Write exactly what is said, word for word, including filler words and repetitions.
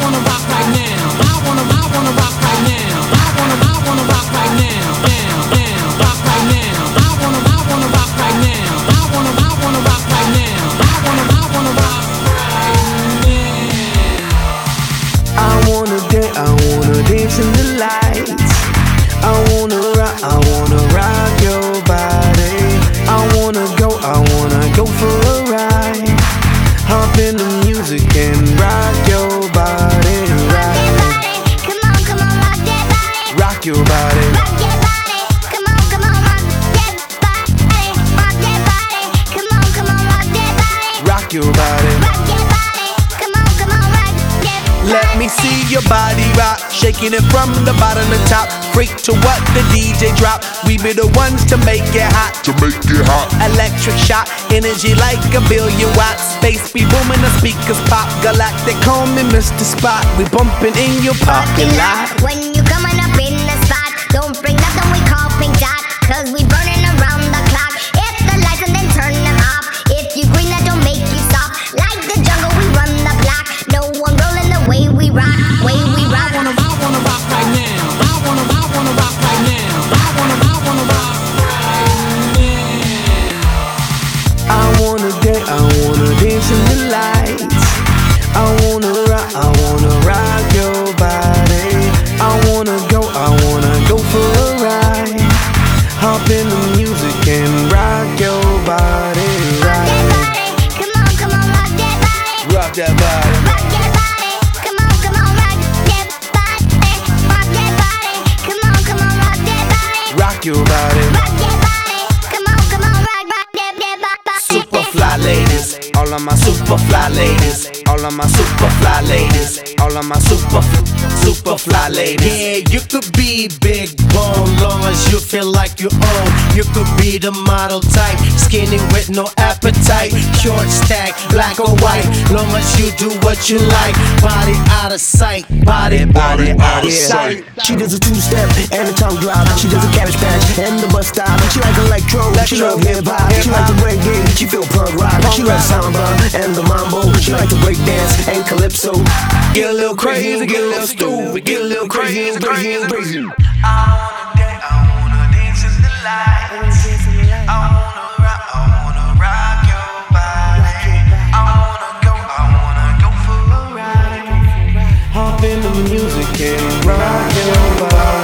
wanna rock right now. I wanna, I wanna rock right now. I wanna, I wanna rock right now. Now, now, rock right now. I wanna, I wanna rock right now. I wanna, I wanna rock right now. I wanna, I wanna rock right now. I wanna dance, I wanna dance in the lights. I wanna rock, I wanna rock your body. I wanna go, I wanna go for a ride. Hop in the music and rock your body. Rock that body, come on, come on, rock that body. Rock your body. Rock that body, come on, come on, rock that body. Rock that body, come on, come on, rock that body. Rock your body. Rock that body, come on, come on, rock that body. Let me see your body rock, shaking it from the bottom to top. Freak to what the D J drop. We be the ones to make it hot. To make it hot. Electric shock, energy like a billion watts. Space be booming, the speakers pop. Galactic, call me Mister Spot. We bumping in your parking lot. When you coming up in the spot, don't bring nothing we call pink dot, cause we burning around the clock. Hit the lights and then turn them off. If you green, that don't make you stop. Like the jungle, we run the block. No one rolling the way we rock, way we rock. I wanna, I wanna rock right now. I wanna, I wanna rock right now. I wanna, I wanna rock right now. I wanna dance, I wanna dance in the lights. I wanna rock, I wanna rock your body. I wanna go, I wanna go for a ride. Hop in the music and rock your body. Rock that Right. body, come on, come on, rock that body. Rock that body. Rock that body, come on, come on, rock that body. Rock that body, come on, come on, rock that body. Rock your body. Rock that body, come on, come on, rock, rock that, that body. Super fly ladies, all of my super fly ladies, all of my super fly ladies, all of my super super fly ladies. Yeah, you could be big bone, long as you feel like you own. You could be the model type, skinny with no appetite, short stack, black or white, long as you do what you like. Body out of sight, body, body out of sight. She does a two-step and a tongue drop. She does a cabbage patch and the bus stop. She like electro, she love hip-hop. She like the reggae, she feel punk rock. She like samba and the mambo. She like to break dance and calypso. Get a little crazy, get a little stupid, get a little crazy, crazy, crazy. I wanna dance, I wanna dance in the lights. I wanna rock, I wanna rock your body. I wanna go, I wanna go for a ride. Hop in the music and rock your body.